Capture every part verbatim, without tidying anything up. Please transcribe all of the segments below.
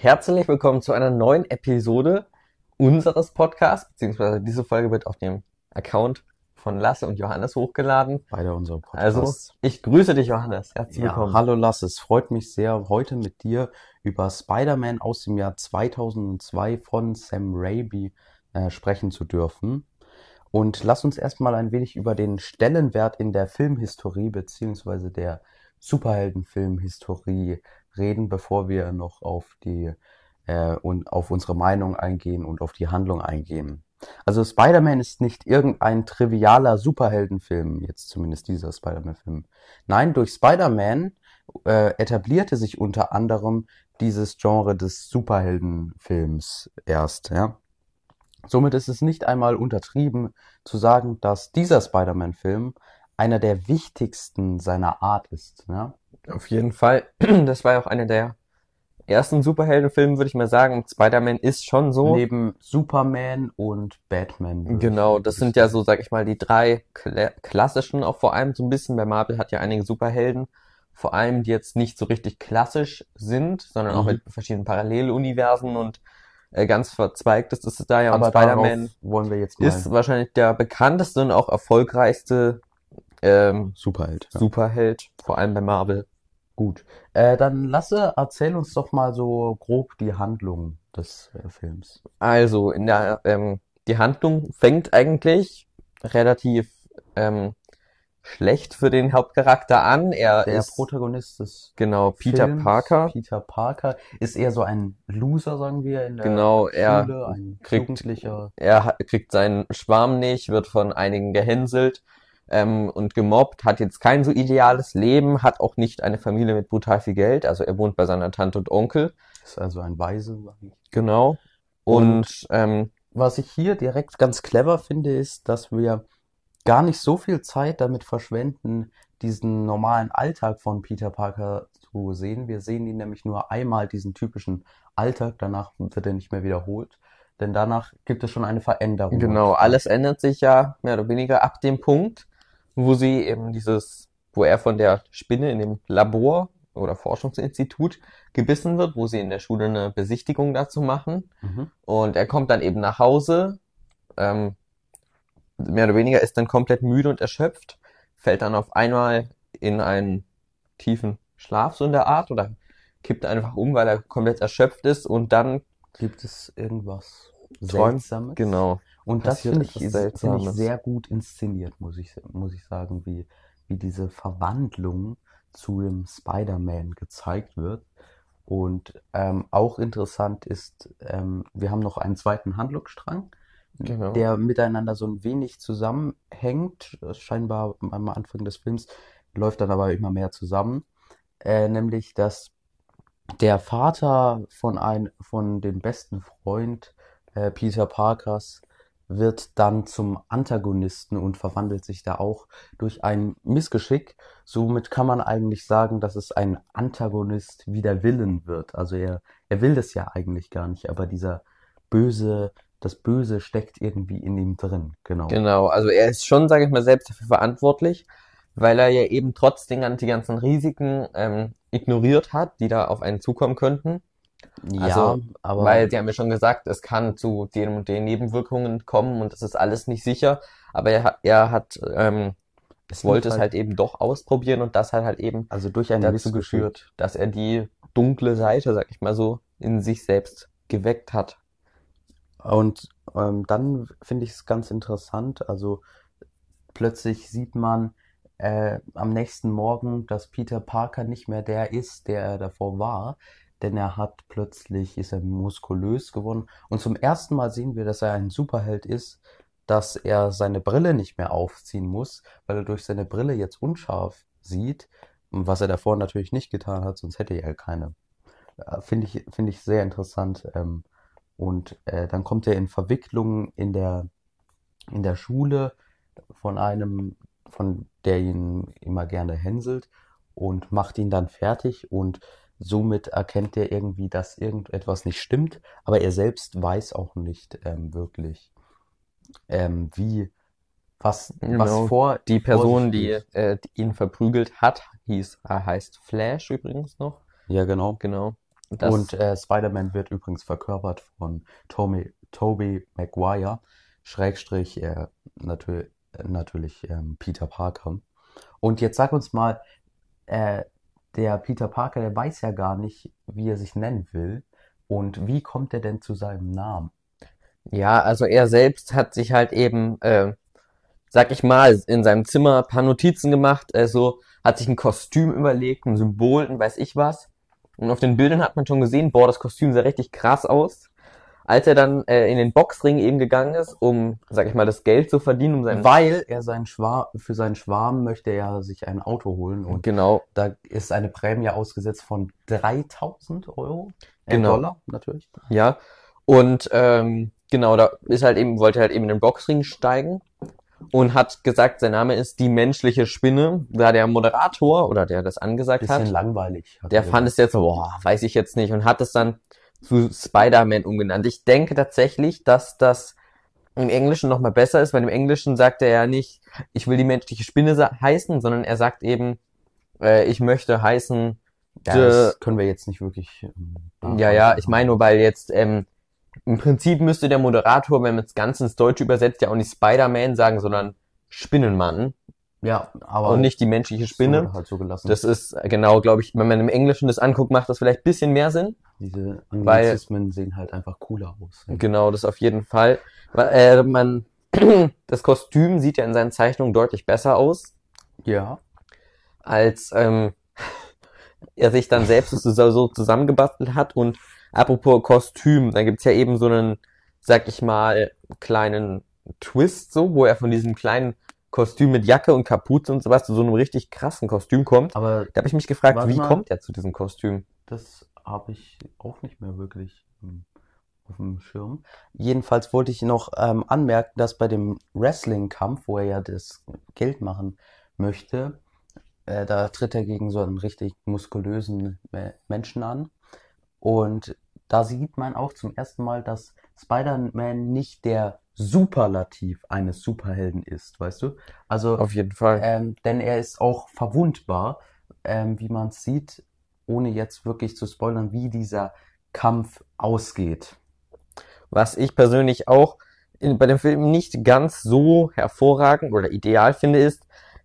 Herzlich willkommen zu einer neuen Episode unseres Podcasts, beziehungsweise diese Folge wird auf dem Account von Lasse und Johannes hochgeladen. Beide unsere Podcasts. Also, ich grüße dich, Johannes. Herzlich Ja, willkommen. hallo Lasse, es freut mich sehr, heute mit dir über Spider-Man aus dem Jahr zweitausendzwei von Sam Raimi äh, sprechen zu dürfen. Und lass uns erstmal ein wenig über den Stellenwert in der Filmhistorie beziehungsweise der Superheldenfilmhistorie reden, bevor wir noch auf die äh, und auf unsere Meinung eingehen und auf die Handlung eingehen. Also Spider-Man ist nicht irgendein trivialer Superheldenfilm, jetzt zumindest dieser Spider-Man-Film. Nein, durch Spider-Man äh, etablierte sich unter anderem dieses Genre des Superheldenfilms erst, ja. Somit ist es nicht einmal untertrieben zu sagen, dass dieser Spider-Man-Film einer der wichtigsten seiner Art ist, ja. Auf jeden Fall. Das war ja auch einer der ersten Superheldenfilme, würde ich mal sagen. Spider-Man ist schon so. Neben Superman und Batman. würde Genau, ich- das würde sind ich ja sagen. so, sag ich mal, die drei kla klassischen auch vor allem so ein bisschen. Bei Marvel hat ja einige Superhelden, vor allem die jetzt nicht so richtig klassisch sind, sondern auch Mhm. mit verschiedenen Paralleluniversen und äh, ganz verzweigt ist es da ja. Und Aber darauf Spider-Man wollen wir jetzt mal ist wahrscheinlich der bekannteste und auch erfolgreichste ähm, Superheld. Ja. Superheld, vor allem bei Marvel. Gut. Äh, dann Lasse, erzähl uns doch mal so grob die Handlung des äh, Films. Also, in der, ähm, die Handlung fängt eigentlich relativ ähm, schlecht für den Hauptcharakter an. Er Der ist Protagonist des genau Peter Films, Parker. Peter Parker, ist eher so ein Loser, sagen wir, in der Genau, er Schule, ein kriegt Jugendlicher. er hat, kriegt seinen Schwarm nicht, wird von einigen gehänselt ähm, und gemobbt, hat jetzt kein so ideales Leben, hat auch nicht eine Familie mit brutal viel Geld. Also er wohnt bei seiner Tante und Onkel. Ist also ein Weise. sag ich. Genau. Und ähm, Was ich hier direkt ganz clever finde, ist, dass wir gar nicht so viel Zeit damit verschwenden, diesen normalen Alltag von Peter Parker zu sehen. Wir sehen ihn nämlich nur einmal, diesen typischen Alltag, danach wird er nicht mehr wiederholt, denn danach gibt es schon eine Veränderung. Genau, Und alles ändert sich ja mehr oder weniger ab dem Punkt, wo sie eben dieses, wo er von der Spinne in dem Labor oder Forschungsinstitut gebissen wird, wo sie in der Schule eine Besichtigung dazu machen. Mhm. Und er kommt dann eben nach Hause, ähm, mehr oder weniger ist dann komplett müde und erschöpft, fällt dann auf einmal in einen tiefen Schlaf so in der Art oder kippt einfach um, weil er komplett erschöpft ist und dann Gibt es irgendwas träumt, Seltsames? genau. Und das passiert finde ich, etwas ist- finde ich Seltsames. sehr gut inszeniert, muss ich, muss ich sagen, wie, wie diese Verwandlung zu dem Spider-Man gezeigt wird. Und ähm, auch interessant ist, ähm, wir haben noch einen zweiten Handlungsstrang, Genau. der miteinander so ein wenig zusammenhängt. Scheinbar am Anfang des Films läuft dann aber immer mehr zusammen. Äh, nämlich, dass der Vater von ein, von dem besten Freund äh, Peter Parkers wird dann zum Antagonisten und verwandelt sich da auch durch ein Missgeschick. Somit kann man eigentlich sagen, dass es ein Antagonist wider Willen wird. Also er, er will das ja eigentlich gar nicht, aber dieser Böse, das Böse steckt irgendwie in ihm drin. Genau. Genau, also er ist schon, sage ich mal, selbst dafür verantwortlich, weil er ja eben trotz den gan- die ganzen Risiken ähm, ignoriert hat, die da auf einen zukommen könnten. Ja, Also, aber weil sie haben ja schon gesagt, es kann zu den und den Nebenwirkungen kommen und das ist alles nicht sicher. Aber er hat, er hat, ähm, es wollte wird es halt eben doch ausprobieren und das hat halt eben also durch ein dazu Missgeschick. geführt, dass er die dunkle Seite, sag ich mal so, in sich selbst geweckt hat. Und ähm, dann finde ich es ganz interessant, also plötzlich sieht man äh, am nächsten Morgen, dass Peter Parker nicht mehr der ist, der er davor war, denn er hat plötzlich, ist er muskulös geworden und zum ersten Mal sehen wir, dass er ein Superheld ist, dass er seine Brille nicht mehr aufziehen muss, weil er durch seine Brille jetzt unscharf sieht, was er davor natürlich nicht getan hat, sonst hätte er keine. Äh, Finde ich, finde ich sehr interessant. Ähm, und äh, dann kommt er in Verwicklungen in der, in der Schule von einem, von der ihn immer gerne hänselt und macht ihn dann fertig und somit erkennt er irgendwie, dass irgendetwas nicht stimmt, aber er selbst weiß auch nicht ähm, wirklich, ähm, wie, was, was Genau. vor Die vor Person, sich die, geht. äh, die ihn verprügelt hat, hieß, äh, heißt Flash übrigens noch. Ja, genau. Genau. Das, Und äh, Spider-Man wird übrigens verkörpert von Tommy, Tobey Maguire, Schrägstrich äh, natür natürlich ähm, Peter Parker. Und jetzt sag uns mal, äh, der Peter Parker, der weiß ja gar nicht, wie er sich nennen will. Und wie kommt er denn zu seinem Namen? ja, also er selbst hat sich halt eben, äh, sag ich mal, in seinem Zimmer ein paar Notizen gemacht, äh, so, hat sich ein Kostüm überlegt, ein Symbol, und weiß ich was. Und auf den Bildern hat man schon gesehen, boah, das Kostüm sah richtig krass aus. Als er dann äh, in den Boxring eben gegangen ist, um, sag ich mal, das Geld zu verdienen, um seinen, Weil er seinen Schwarm, für seinen Schwarm möchte er sich ein Auto holen und genau, da ist eine Prämie ausgesetzt von dreitausend Euro, äh, genau, Dollar natürlich. ja. Und ähm, genau, da ist halt eben, wollte halt eben in den Boxring steigen und hat gesagt, sein Name ist die menschliche Spinne. Da der Moderator oder der das angesagt Bisschen hat, langweilig, hat der er fand gesagt. es jetzt so, boah, weiß ich jetzt nicht, und hat es dann zu Spider-Man umgenannt. Ich denke tatsächlich, dass das im Englischen nochmal besser ist, weil im Englischen sagt er ja nicht, ich will die menschliche Spinne sa- heißen, sondern er sagt eben, äh, ich möchte heißen, Ja, the, das können wir jetzt nicht wirklich ähm, ja, ja, nachweisen, ich meine aber nur, weil jetzt, ähm, im Prinzip müsste der Moderator, wenn man es ganz ins Deutsche übersetzt, ja auch nicht Spider-Man sagen, sondern Spinnenmann ja, und aber nicht die menschliche es wurde Spinne. halt so gelassen. Das ist äh, genau, glaube ich, wenn man im Englischen das anguckt, macht das vielleicht ein bisschen mehr Sinn, Diese weil, Anglizismen sehen halt einfach cooler aus. Ja. genau, das auf jeden Fall, weil äh, man, das Kostüm sieht ja in seinen Zeichnungen deutlich besser aus, Ja. als ähm, er sich dann selbst so, so zusammengebastelt hat. Und apropos Kostüm, dann gibt's ja eben so einen, sag ich mal, kleinen Twist, so, wo er von diesem kleinen Kostüm mit Jacke und Kapuze und sowas zu so einem richtig krassen Kostüm kommt. Aber Da habe ich mich gefragt, warte wie mal, kommt er zu diesem Kostüm? das habe ich auch nicht mehr wirklich ähm, auf dem Schirm. Jedenfalls wollte ich noch ähm, anmerken, dass bei dem Wrestling-Kampf, wo er ja das Geld machen möchte, äh, da tritt er gegen so einen richtig muskulösen äh, Menschen an. Und da sieht man auch zum ersten Mal, dass Spider-Man nicht der Superlativ eines Superhelden ist, weißt du? Also, Auf jeden Fall. ähm, denn er ist auch verwundbar, ähm, wie man es sieht, ohne jetzt wirklich zu spoilern, wie dieser Kampf ausgeht. Was ich persönlich auch in, bei dem Film nicht ganz so hervorragend oder ideal finde, ist,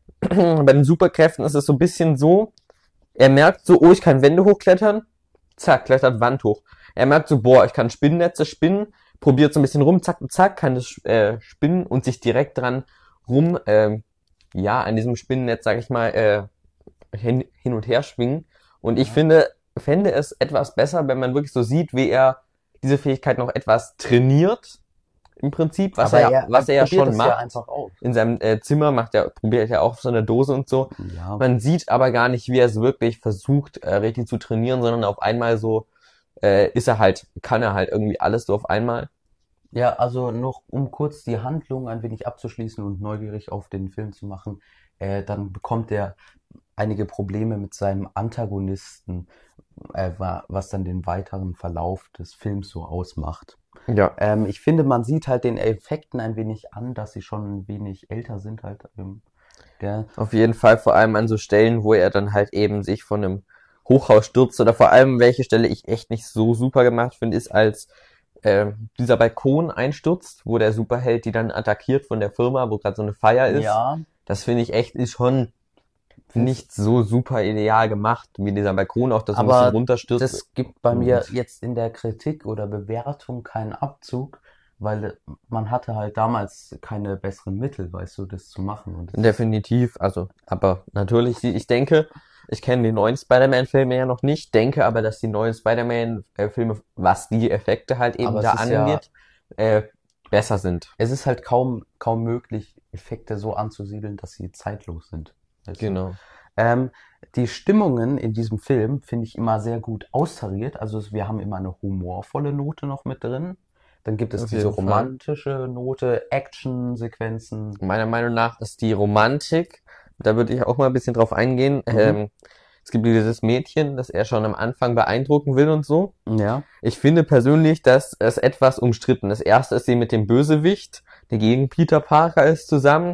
bei den Superkräften ist es so ein bisschen so, er merkt so, oh, ich kann Wände hochklettern, zack, klettert Wand hoch. Er merkt so, boah, ich kann Spinnennetze spinnen, probiert so ein bisschen rum, zack, zack, kann das äh, spinnen und sich direkt dran rum, ähm, ja, an diesem Spinnennetz, sag ich mal, äh, hin, hin und her schwingen. Und ich Ja. finde, fände es etwas besser, wenn man wirklich so sieht, wie er diese Fähigkeit noch etwas trainiert, im Prinzip, was Aber er, er, was er er ja probiert schon es ja macht. einfach aus. In seinem äh, Zimmer macht er, probiert er auch so eine Dose und so. Ja, Man sieht aber gar nicht, wie er es wirklich versucht, äh, richtig zu trainieren, sondern auf einmal so, äh, ist er halt, kann er halt irgendwie alles so auf einmal. ja, also noch um kurz die Handlung ein wenig abzuschließen und neugierig auf den Film zu machen, äh, dann bekommt er einige Probleme mit seinem Antagonisten, äh, wa- was dann den weiteren Verlauf des Films so ausmacht. Ja, Ähm, ich finde, man sieht halt den Effekten ein wenig an, dass sie schon ein wenig älter sind halt. Ähm, gell? auf jeden Fall, vor allem an so Stellen, wo er dann halt eben sich von einem Hochhaus stürzt, oder vor allem, welche Stelle ich echt nicht so super gemacht finde, ist, als äh, dieser Balkon einstürzt, wo der Superheld die dann attackiert von der Firma, wo gerade so eine Feier ist. Ja, Das finde ich echt, ist schon find's- nicht so super ideal gemacht, wie dieser Balkon auch das so ein bisschen aber runterstürzt. das gibt bei mir Und- jetzt in der Kritik oder Bewertung keinen Abzug, weil man hatte halt damals keine besseren Mittel, weißt du, das zu machen. Und das ist, Definitiv, also, aber natürlich, sie- ich denke, ich kenne die neuen Spider-Man-Filme ja noch nicht, denke aber, dass die neuen Spider-Man-Filme, was die Effekte halt eben Aber da es ist ja- angeht, äh, besser sind. es ist halt kaum, kaum möglich, Effekte so anzusiedeln, dass sie zeitlos sind. Weißt du? Genau. Ähm, die Stimmungen in diesem Film finde ich immer sehr gut austariert. Also es- wir haben immer eine humorvolle Note noch mit drin. Dann gibt es Auf diese jeden Fall. romantische Note, Action-Sequenzen. Meiner Meinung nach ist die Romantik, da würde ich auch mal ein bisschen drauf eingehen. Mhm. Ähm, es gibt dieses Mädchen, das er schon am Anfang beeindrucken will und so. Ja. Ich finde persönlich, dass es etwas umstritten ist. Erst ist sie mit dem Bösewicht, der gegen Peter Parker ist, zusammen.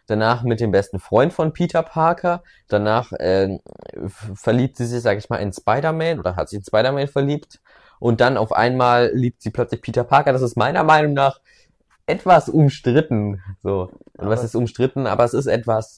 danach mit dem besten Freund von Peter Parker, danach äh, f- verliebt sie sich, sag ich mal, in Spider-Man oder hat sich in Spider-Man verliebt und dann auf einmal liebt sie plötzlich Peter Parker. Das ist meiner Meinung nach etwas umstritten. So. Und was Aber ist umstritten? Aber es ist etwas,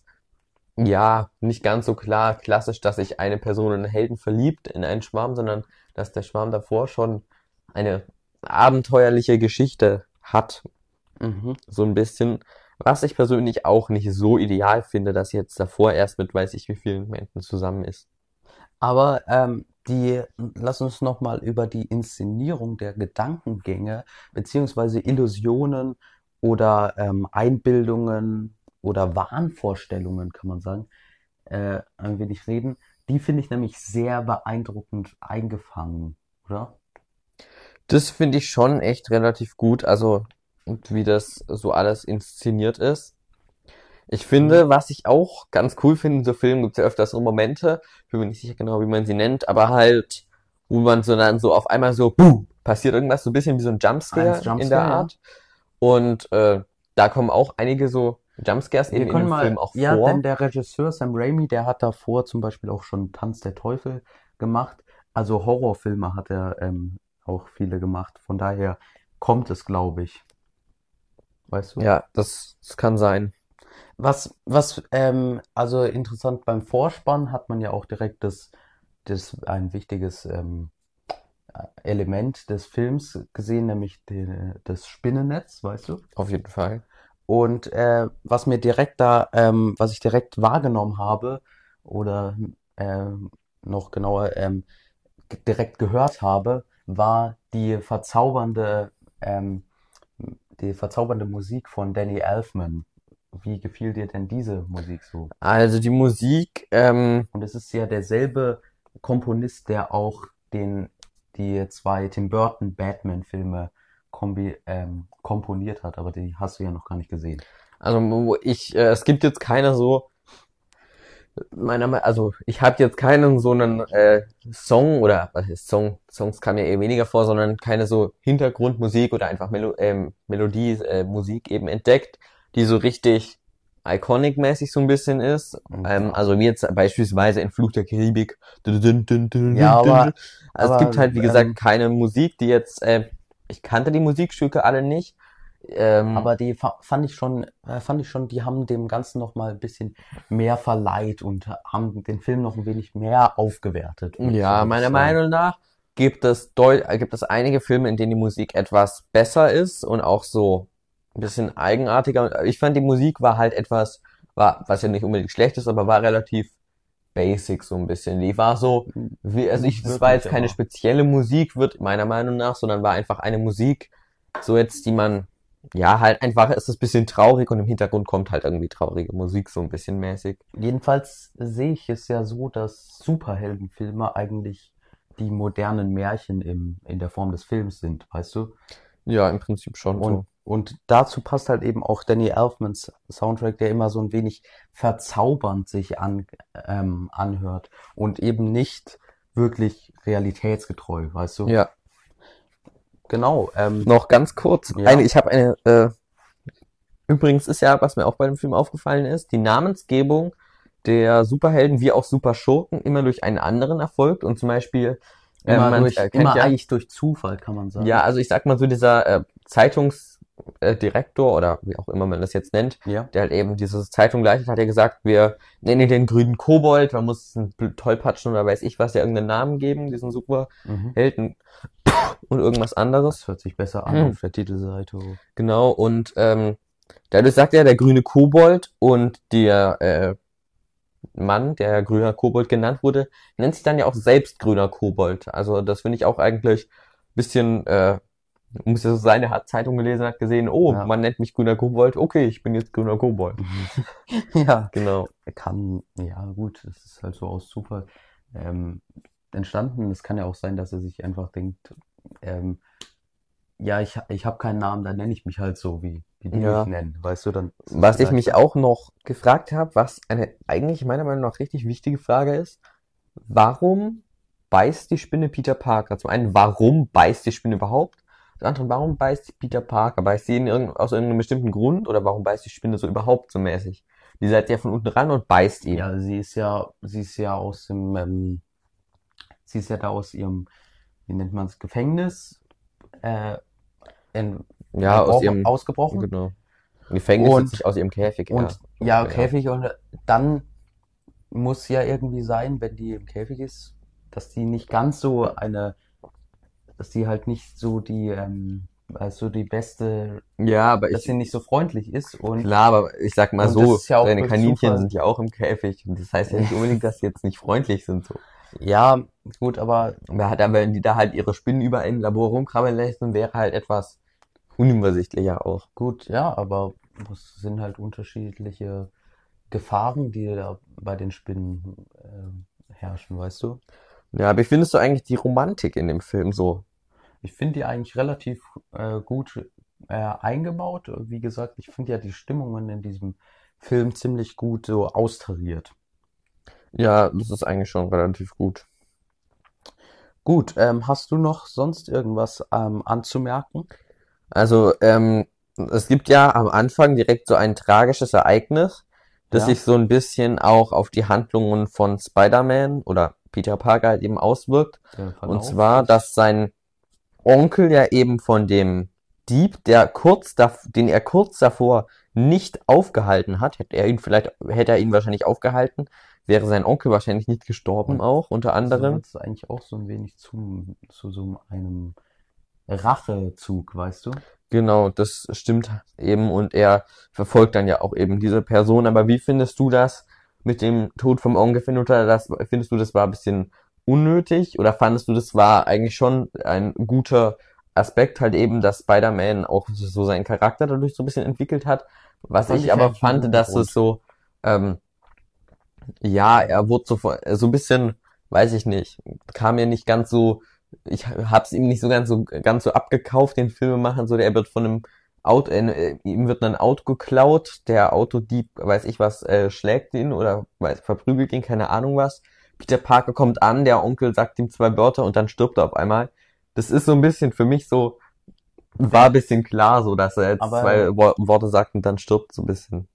ja, nicht ganz so klar klassisch, dass sich eine Person in einen Helden verliebt, in einen Schwarm, sondern dass der Schwarm davor schon eine abenteuerliche Geschichte hat, mhm. so ein bisschen. Was ich persönlich auch nicht so ideal finde, dass sie jetzt davor erst mit weiß ich wie vielen Menschen zusammen ist. Aber ähm, die, lass uns noch mal über die Inszenierung der Gedankengänge beziehungsweise Illusionen oder ähm, Einbildungen oder Wahnvorstellungen, kann man sagen, äh, ein wenig reden. Die finde ich nämlich sehr beeindruckend eingefangen, oder? Das finde ich schon echt relativ gut, also und wie das so alles inszeniert ist. Ich Mhm. finde, was ich auch ganz cool finde in so Filmen, gibt es ja öfters so Momente, ich bin mir nicht sicher genau, wie man sie nennt, aber halt, wo man so dann so auf einmal so, boom, passiert irgendwas, so ein bisschen wie so ein Eins Jumpscare in der Jumpscare, ja. Art. Und äh, da kommen auch einige so Jumpscares Wir eben in können dem mal, Film auch ja, denn vor. der Regisseur Sam Raimi, der hat davor zum Beispiel auch schon Tanz der Teufel gemacht. Also Horrorfilme hat er ähm, auch viele gemacht. Von daher kommt es, glaube ich. Weißt du? Ja, das, das kann sein. Was, was, ähm, also interessant beim Vorspann hat man ja auch direkt das, das ein wichtiges ähm, Element des Films gesehen, nämlich den, das Spinnennetz, weißt du? Auf jeden Fall. Und äh, was mir direkt da, ähm, was ich direkt wahrgenommen habe oder ähm, noch genauer ähm, g- direkt gehört habe, war die verzaubernde, ähm, die verzaubernde Musik von Danny Elfman. Wie gefiel dir denn diese Musik so? Also die Musik, ähm, Und es ist ja derselbe Komponist, der auch den, die zwei Tim Burton Batman-Filme kombi ähm, komponiert hat, aber die hast du ja noch gar nicht gesehen. also wo ich, äh, es gibt jetzt keine so meiner Meinung, also ich habe jetzt keinen so einen äh, Song oder was ist Song, Songs kam mir eher weniger vor, sondern keine so Hintergrundmusik oder einfach Melo ähm, Melodie, äh, Musik eben entdeckt, die so richtig iconic-mäßig so ein bisschen ist. Ähm, Ja, also wie jetzt beispielsweise in Fluch der Karibik. Dun, dun, dun, dun, ja, dun, dun, dun. aber, Also es gibt aber halt, wie gesagt, ähm, keine Musik, die jetzt, äh, ich kannte die Musikstücke alle nicht. Ähm, Aber die fa- fand ich schon, äh, fand ich schon, die haben dem Ganzen noch mal ein bisschen mehr verleiht und haben den Film noch ein wenig mehr aufgewertet, würd, so Ja, würde ich meiner sagen. Meinung nach gibt es deu äh, gibt es einige Filme, in denen die Musik etwas besser ist und auch so ein bisschen eigenartiger. Ich fand, die Musik war halt etwas, war, was ja nicht unbedingt schlecht ist, aber war relativ basic so ein bisschen. Die war so, wie, also ich, Nicht das war jetzt wirklich, keine aber spezielle Musik, wird meiner Meinung nach, sondern war einfach eine Musik, so jetzt, die man, ja, halt einfach ist es ein bisschen traurig und im Hintergrund kommt halt irgendwie traurige Musik so ein bisschen mäßig. jedenfalls sehe ich es ja so, dass Superheldenfilme eigentlich die modernen Märchen im, in der Form des Films sind, weißt du? Ja, im Prinzip schon Und, so. und dazu passt halt eben auch Danny Elfmans Soundtrack, der immer so ein wenig verzaubernd sich an, ähm, anhört und eben nicht wirklich realitätsgetreu, weißt du? Ja. Genau, ähm, Noch ganz kurz, eine, ja, ich habe eine, äh, übrigens ist ja, was mir auch bei dem Film aufgefallen ist, die Namensgebung der Superhelden wie auch Superschurken immer durch einen anderen erfolgt und zum Beispiel, ähm, immer man durch, äh, kennt immer ja, eigentlich durch Zufall, kann man ja, sagen. also ich sag mal so dieser äh, Zeitungsdirektor äh, Direktor oder wie auch immer man das jetzt nennt, Ja. der halt eben diese Zeitung leitet, hat ja gesagt, wir nennen ihn den grünen Kobold, man muss einen Tollpatschen oder weiß ich was, ja irgendeinen Namen geben, diesen Mhm. Superhelden und irgendwas anderes. Das hört sich besser an auf der Titelseite. Genau, und ähm, dadurch sagt er der grüne Kobold und der äh, Mann, der grüner Kobold genannt wurde, nennt sich dann ja auch selbst grüner Kobold. Also das finde ich auch eigentlich ein bisschen, äh, muss ja so sein, er hat Zeitung gelesen, hat gesehen, oh, Ja. man nennt mich grüner Kobold, okay, ich bin jetzt grüner Kobold. Ja, Genau. kann, ja gut, es ist halt so aus Zufall ähm, entstanden. Es kann ja auch sein, dass er sich einfach denkt, ähm, ja, ich, ich habe keinen Namen, dann nenne ich mich halt so, wie, wie die mich Ja. nennen. Weißt du, dann ist es Was ich mich leichter. auch noch gefragt habe, was eine eigentlich meiner Meinung nach richtig wichtige Frage ist, warum beißt die Spinne Peter Parker? Zum einen, warum beißt die Spinne überhaupt? Zum anderen, warum beißt Peter Parker? Beißt sie in irgend, aus irgendeinem bestimmten Grund oder warum beißt die Spinne so überhaupt so mäßig? Die seid ja von unten ran und beißt ihn. Ja, sie ist ja, sie ist ja aus dem, ähm, sie ist ja da aus ihrem, wie nennt man es, Gefängnis, äh, in, Ja, aus gebrochen, ihrem, ausgebrochen. genau. Im Gefängnis jetzt nicht Und, aus ihrem Käfig, ja. und ja, Ja. Käfig, und dann muss ja irgendwie sein, wenn die im Käfig ist, dass die nicht ganz so eine, dass die halt nicht so die, ähm, also die beste, Ja, aber dass ich, sie nicht so freundlich ist, und, klar, aber ich sag mal und das so, ist ja auch seine durch Kaninchen Zufall. sind ja auch im Käfig. Und das heißt ja nicht unbedingt, dass sie jetzt nicht freundlich sind, so. Ja, gut, aber Wer hat aber, wenn die da halt ihre Spinnen überall im Labor rumkrabbeln lassen, wäre halt etwas unübersichtlicher auch. gut, ja, aber es sind halt unterschiedliche Gefahren, die da bei den Spinnen äh, herrschen, weißt du? Ja, aber wie findest du eigentlich die Romantik in dem Film so? Ich finde die eigentlich relativ äh, gut äh, eingebaut. Wie gesagt, ich finde ja die Stimmungen in diesem Film ziemlich gut so austariert. Ja, das ist eigentlich schon relativ gut. Gut, ähm, hast du noch sonst irgendwas ähm, anzumerken? Also, ähm, es gibt ja am Anfang direkt so ein tragisches Ereignis, das Ja, sich so ein bisschen auch auf die Handlungen von Spider-Man oder Peter Parker halt eben auswirkt. der Und Verlauf zwar, ist. dass sein Onkel ja eben von dem Dieb, der kurz dav den er kurz davor nicht aufgehalten hat, hätte er ihn vielleicht, hätte er ihn wahrscheinlich aufgehalten, wäre sein Onkel wahrscheinlich nicht gestorben Und auch, unter so anderem. wird es eigentlich auch so ein wenig zu, zu so einem Rachezug, weißt du? Genau, das stimmt eben und er verfolgt dann ja auch eben diese Person. Aber wie findest du das mit dem Tod vom Onkel? Findest du das, findest du, das war ein bisschen unnötig oder fandest du, das war eigentlich schon ein guter Aspekt halt eben, dass Spider-Man auch so seinen Charakter dadurch so ein bisschen entwickelt hat? Was Fand ich ich aber eigentlich einen fand, guten dass es Grund. so, ähm, ja, er wurde so, vor- so ein bisschen, weiß ich nicht, kam mir nicht ganz so, ich hab's ihm nicht so ganz so ganz so abgekauft, den Filmemachern, so der wird von einem Auto, äh, ihm wird ein Auto geklaut, der Autodieb, weiß ich was, äh, schlägt ihn oder weiß, verprügelt ihn, keine Ahnung was. Peter Parker kommt an, der Onkel sagt ihm zwei Wörter und dann stirbt er auf einmal. Das ist so ein bisschen für mich so, war ein Ja, bisschen klar so, dass er jetzt aber zwei Wo Worte sagt und dann stirbt so ein bisschen.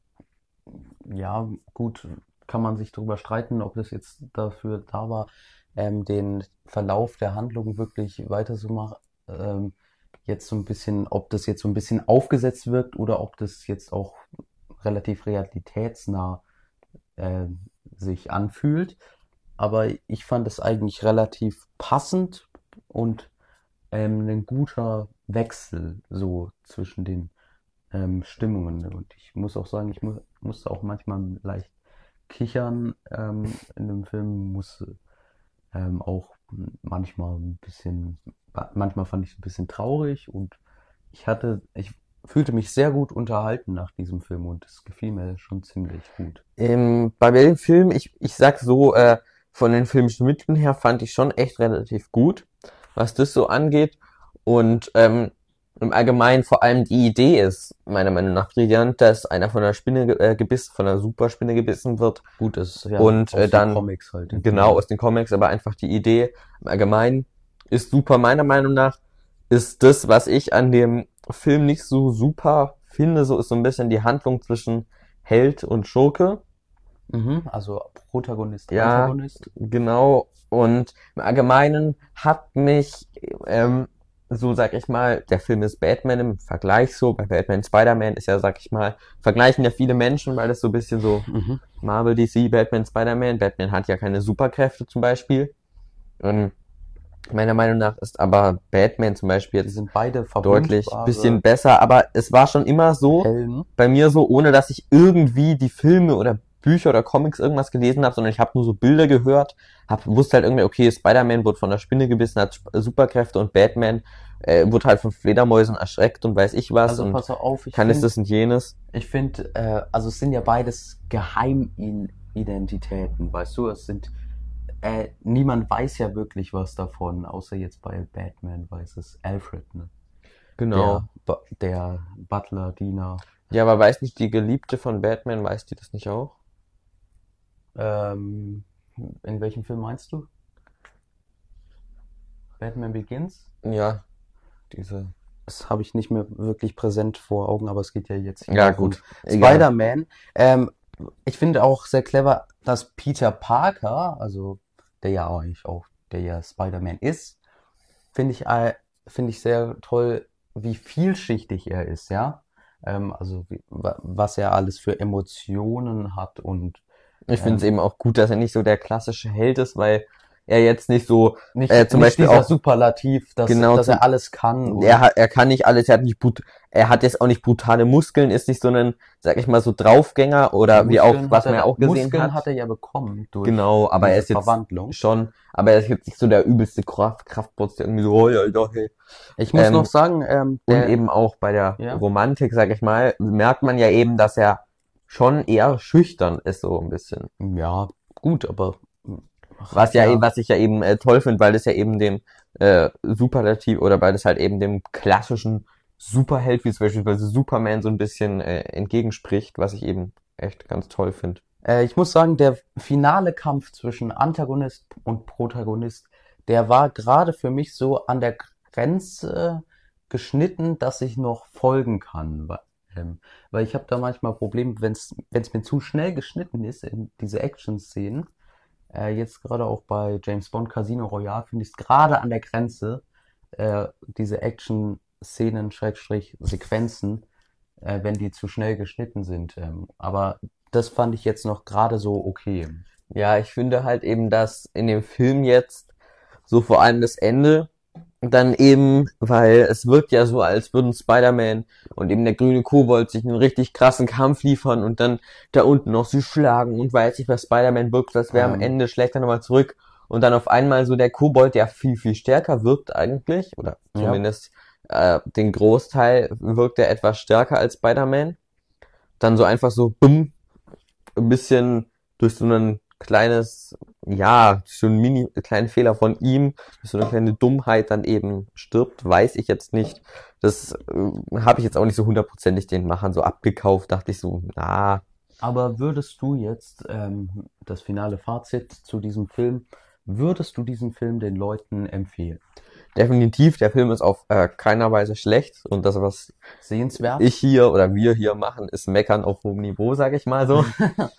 ja, gut, kann man sich darüber streiten, ob das jetzt dafür da war, ähm, den Verlauf der Handlung wirklich weiterzumachen. Ähm, jetzt so ein bisschen, ob das jetzt so ein bisschen aufgesetzt wirkt oder ob das jetzt auch relativ realitätsnah äh, sich anfühlt. Aber ich fand es eigentlich relativ passend und ähm, ein guter Wechsel so zwischen den ähm, Stimmungen. Und ich muss auch sagen, ich mu musste auch manchmal leicht kichern ähm, in dem Film, musste ähm, auch manchmal ein bisschen, manchmal fand ich es ein bisschen traurig, und ich hatte, ich fühlte mich sehr gut unterhalten nach diesem Film, und es gefiel mir schon ziemlich gut. Ähm, bei dem Film, ich, ich sag so, äh, von den filmischen Mitteln her fand ich schon echt relativ gut, was das so angeht. Und ähm, im Allgemeinen vor allem die Idee ist meiner Meinung nach brillant, dass einer von einer Spinne ge- äh, gebissen, von einer Superspinne gebissen wird Gut, das ist ja und äh, aus den dann Comics halt genau entnommen. aus den Comics, aber einfach die Idee im Allgemeinen ist super. Meiner Meinung nach ist das, was ich an dem Film nicht so super finde, so ist so ein bisschen die Handlung zwischen Held und Schurke. Mhm, also Protagonist, Ja, Antagonist. genau. Und im Allgemeinen hat mich, ähm, so sag ich mal, der Film ist Batman im Vergleich so, bei Batman Spider-Man ist ja, sag ich mal, vergleichen ja viele Menschen, weil das so ein bisschen so Mhm. Marvel, D C, Batman, Spider-Man. Batman hat ja keine Superkräfte zum Beispiel. Und meiner Meinung nach ist aber Batman zum Beispiel Die jetzt sind beide deutlich bisschen verwundbare besser, aber es war schon immer so Helden. bei mir so, ohne dass ich irgendwie die Filme oder Bücher oder Comics irgendwas gelesen habe, sondern ich habe nur so Bilder gehört, hab, wusste halt irgendwie, okay, Spider-Man wurde von der Spinne gebissen, hat Superkräfte und Batman äh, wurde halt von Fledermäusen erschreckt und weiß ich was Also und pass auf, ich kann es finde, das und jenes. ich finde, äh, also es sind ja beides Geheimidentitäten, weißt du? Es sind, äh, niemand weiß ja wirklich was davon, außer jetzt bei Batman weiß es Alfred, ne? Genau. Der, Bu- der Butler, Diener. Ja, aber weiß nicht die Geliebte von Batman, weiß die das nicht auch? Ähm, in welchem Film meinst du? Batman Begins? Ja, diese. Das habe ich nicht mehr wirklich präsent vor Augen, aber es geht ja jetzt hier Ja, auch um gut. Egal. Spider-Man. Ähm, ich finde auch sehr clever, dass Peter Parker, also der ja eigentlich auch der ja Spider-Man ist, finde ich, äh, finde ich sehr toll, wie vielschichtig er ist, ja. Ähm, also wie, wa- was er alles für Emotionen hat und Ich finde es ähm, eben auch gut, dass er nicht so der klassische Held ist, weil er jetzt nicht so, äh, nicht, zum nicht Beispiel dieser auch Superlativ, dass, genau dass zum, er alles kann er und hat, er kann nicht alles, er hat nicht brut, er hat jetzt auch nicht brutale Muskeln, ist nicht so ein, sag ich mal, so Draufgänger oder wie auch, Muskeln hat was man ja er, auch gesehen Muskeln hat hat. er ja bekommen durch Genau, aber er diese ist jetzt Verwandlung. schon, aber er ist jetzt nicht so der übelste Kraft, Kraftprotz, der irgendwie so, oh ja, ja, hey. Ich muss noch Ähm, sagen, ähm, und der, eben auch bei der ja, Romantik, sag ich mal, merkt man ja eben, dass er schon eher schüchtern ist, so ein bisschen. ja, gut, aber Was hat ja, eben- ja, was ich ja eben äh, toll finde, weil das ja eben dem äh, Superlativ oder weil das halt eben dem klassischen Superheld, wie zum Beispiel Superman, so ein bisschen äh, entgegenspricht, was ich eben echt ganz toll finde. äh, ich muss sagen, der finale Kampf zwischen Antagonist und Protagonist, der war gerade für mich so an der Grenze geschnitten, dass ich noch folgen kann. Weil, ähm, weil ich habe da manchmal Probleme, wenn es wenn es mir zu schnell geschnitten ist in diese Action-Szenen. Äh, jetzt gerade auch bei James Bond Casino Royale finde ich es gerade an der Grenze, äh, diese Action-Szenen, Schrägstrich, Sequenzen, äh, wenn die zu schnell geschnitten sind. Ähm, aber das fand ich jetzt noch gerade so okay. Ja, ich finde halt eben, dass in dem Film jetzt so vor allem das Ende dann eben, weil es wirkt ja so, als würden Spider-Man und eben der grüne Kobold sich einen richtig krassen Kampf liefern und dann da unten noch sie schlagen und weiß ich was, Spider-Man wirkt, das wäre am Ähm, Ende, schlägt er nochmal zurück und dann auf einmal so der Kobold, der viel, viel stärker wirkt eigentlich, oder ja, zumindest äh, den Großteil wirkt er etwas stärker als Spider-Man, dann so einfach so bumm, ein bisschen durch so ein kleines, ja, so einen mini kleinen Fehler von ihm, durch so eine kleine Dummheit dann eben stirbt, weiß ich jetzt nicht. Das äh, habe ich jetzt auch nicht so hundertprozentig den Machern so abgekauft, dachte ich so, na, aber würdest du jetzt ähm, das finale Fazit zu diesem Film, würdest du diesen Film den Leuten empfehlen? definitiv, der Film ist auf äh, keiner Weise schlecht und das, was Sehenswert? ich hier oder wir hier machen, ist Meckern auf hohem Niveau, sage ich mal so.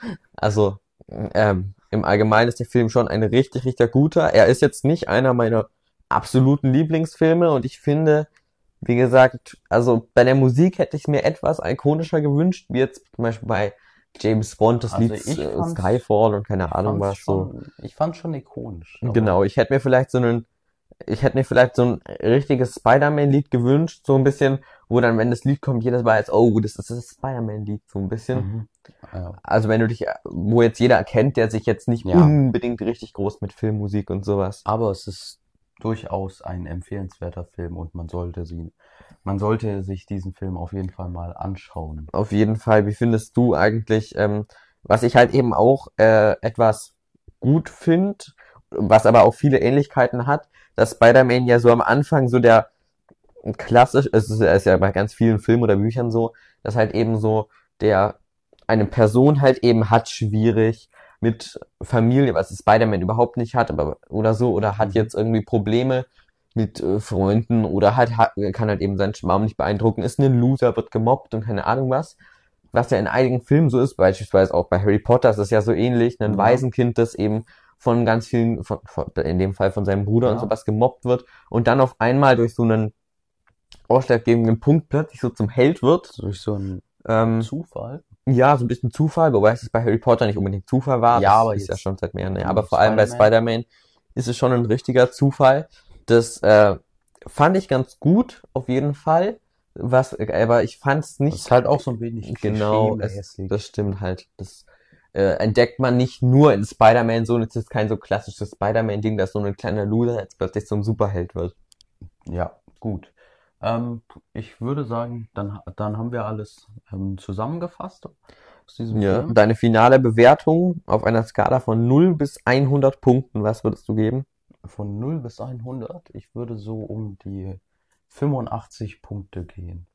Also ähm, im Allgemeinen ist der Film schon ein richtig, richtig guter. Er ist jetzt nicht einer meiner absoluten Lieblingsfilme und ich finde, wie gesagt, also bei der Musik hätte ich mir etwas ikonischer gewünscht, wie jetzt zum Beispiel bei James Bond das Also Lied ich äh, fand's, Skyfall und keine ich Ahnung fand's was so. schon, ich fand's schon ikonisch, aber Genau, ich hätte mir vielleicht so einen ich hätte mir vielleicht so ein richtiges Spider-Man-Lied gewünscht, so ein bisschen, wo dann, wenn das Lied kommt, jedes Mal als, oh, das ist das Spider-Man-Lied, so ein bisschen. mhm. Ja. Also wenn du dich, wo jetzt jeder erkennt, der sich jetzt nicht Ja, unbedingt richtig groß mit Filmmusik und sowas. aber es ist durchaus ein empfehlenswerter Film und man sollte sie, man sollte sich diesen Film auf jeden Fall mal anschauen. Auf jeden Fall, wie findest du eigentlich, ähm, was ich halt eben auch äh, etwas gut finde, was aber auch viele Ähnlichkeiten hat, dass Spider-Man ja so am Anfang so der klassisch, es ist, es ist ja bei ganz vielen Filmen oder Büchern so, dass halt eben so der eine Person halt eben hat schwierig mit Familie, was Spider-Man überhaupt nicht hat, aber oder so, oder hat Mhm. jetzt irgendwie Probleme mit äh, Freunden oder halt hat, kann halt eben seinen Schwarm nicht beeindrucken, ist ein Loser, wird gemobbt und keine Ahnung was. Was ja in einigen Filmen so ist, beispielsweise auch bei Harry Potter ist es ja so ähnlich, ein Ja, Waisenkind, das eben von ganz vielen, von, von, in dem Fall von seinem Bruder und ja, sowas gemobbt wird und dann auf einmal durch so einen ausschlaggebenden Punkt plötzlich so zum Held wird. durch so einen Ähm, Zufall. ja, so ein bisschen Zufall, wobei es bei Harry Potter nicht unbedingt Zufall war, Ja, das aber ist ja jetzt schon seit mehreren Jahren, aber in vor allem bei Spider-Man. Spider-Man ist es schon ein richtiger Zufall. Das äh, fand ich ganz gut, auf jeden Fall. Was, aber ich fand es Das ist nicht halt auch so ein wenig genau, es, das klischee-mäßig. stimmt halt. Das äh, entdeckt man nicht nur in Spider-Man so, es ist kein so klassisches Spider-Man-Ding, dass so ein kleiner Loser jetzt plötzlich zum Superheld wird. Ja, gut. Ähm, ich würde sagen, dann, dann haben wir alles ähm, zusammengefasst aus diesem Ja, Film. deine finale Bewertung auf einer Skala von null bis hundert Punkten, was würdest du geben? Von null bis hundert. Ich würde so um die fünfundachtzig Punkte gehen.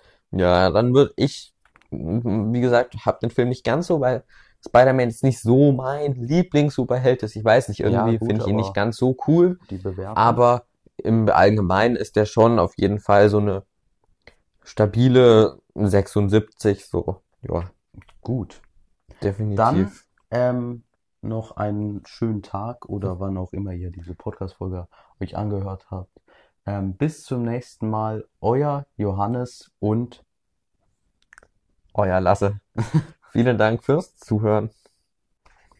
Ja, dann würde ich, m- wie gesagt, habe den Film nicht ganz so, weil Spider-Man ist nicht so mein Lieblings-Superheld ist. Ich weiß nicht, Ja, irgendwie gut, finde ich ihn nicht aber ganz so cool, die Bewertung. aber im Allgemeinen ist der schon auf jeden Fall so eine stabile sechsundsiebzig, so, ja. Gut. Dann Definitiv. ähm, noch einen schönen Tag oder wann auch immer ihr diese Podcast-Folge euch angehört habt. Ähm, bis zum nächsten Mal, euer Johannes und Euer Lasse. Vielen Dank fürs Zuhören.